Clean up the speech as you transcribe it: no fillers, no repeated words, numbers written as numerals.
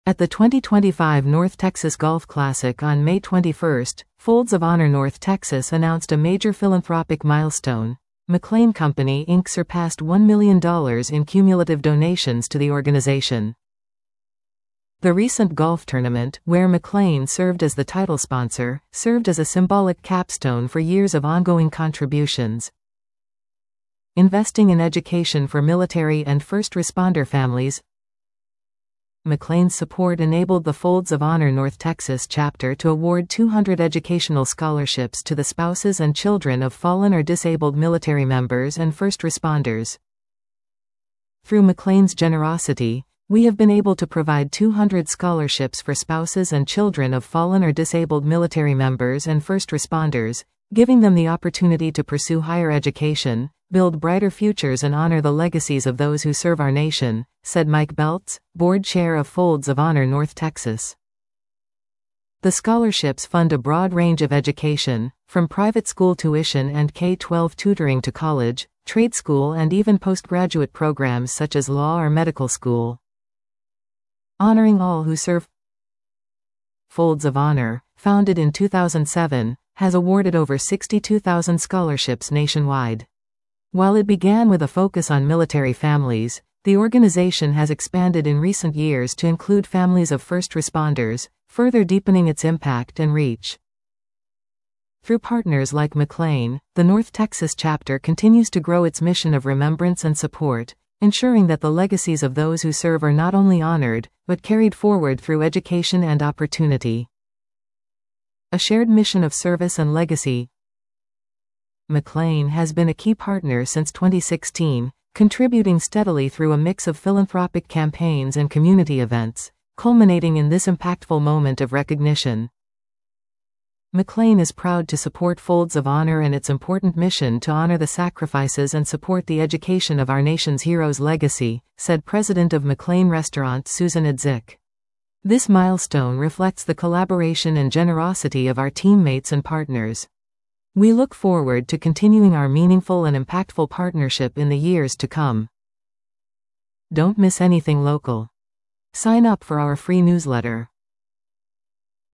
At the 2025 North Texas Golf Classic on May 21, Folds of Honor North Texas announced a major philanthropic milestone. McLane Company Inc. surpassed $1 million in cumulative donations to the organization. The recent golf tournament, where McLane served as the title sponsor, served as a symbolic capstone for years of ongoing contributions. Investing in education for military and first responder families. McLane's support enabled the Folds of Honor North Texas chapter to award 200 educational scholarships to the spouses and children of fallen or disabled military members and first responders. Through McLane's generosity, we have been able to provide 200 scholarships for spouses and children of fallen or disabled military members and first responders, giving them the opportunity to pursue higher education, build brighter futures and honor the legacies of those who serve our nation, said Mike Beltz, board chair of Folds of Honor North Texas. The scholarships fund a broad range of education, from private school tuition and K-12 tutoring to college, trade school and even postgraduate programs such as law or medical school. Honoring all who serve. Folds of Honor, founded in 2007, has awarded over 62,000 scholarships nationwide. While it began with a focus on military families, the organization has expanded in recent years to include families of first responders, further deepening its impact and reach. Through partners like McLane, the North Texas chapter continues to grow its mission of remembrance and support, ensuring that the legacies of those who serve are not only honored, but carried forward through education and opportunity. A shared mission of service and legacy. McLane has been a key partner since 2016, contributing steadily through a mix of philanthropic campaigns and community events, culminating in this impactful moment of recognition. McLane is proud to support Folds of Honor and its important mission to honor the sacrifices and support the education of our nation's heroes' legacy, said President of McLane Restaurant Susan Idzik. This milestone reflects the collaboration and generosity of our teammates and partners. We look forward to continuing our meaningful and impactful partnership in the years to come. Don't miss anything local. Sign up for our free newsletter.